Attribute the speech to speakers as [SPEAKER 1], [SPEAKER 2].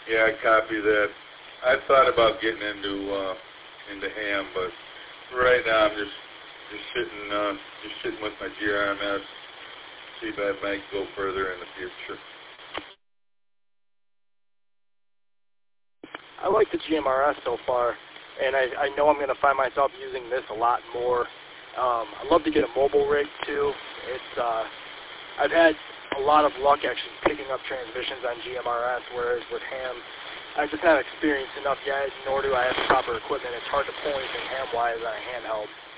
[SPEAKER 1] Yeah, I copy that. I thought about getting into ham, but right now I'm just sitting with my GRMS. See if I might go further in the future.
[SPEAKER 2] I like the GMRS so far, and I know I'm going to find myself using this a lot more. I'd love to get a mobile rig too. I've had a lot of luck actually picking up transmissions on GMRS, whereas with ham, I just haven't experienced enough yet, nor do I have the proper equipment. It's hard to pull anything ham-wise on a handheld.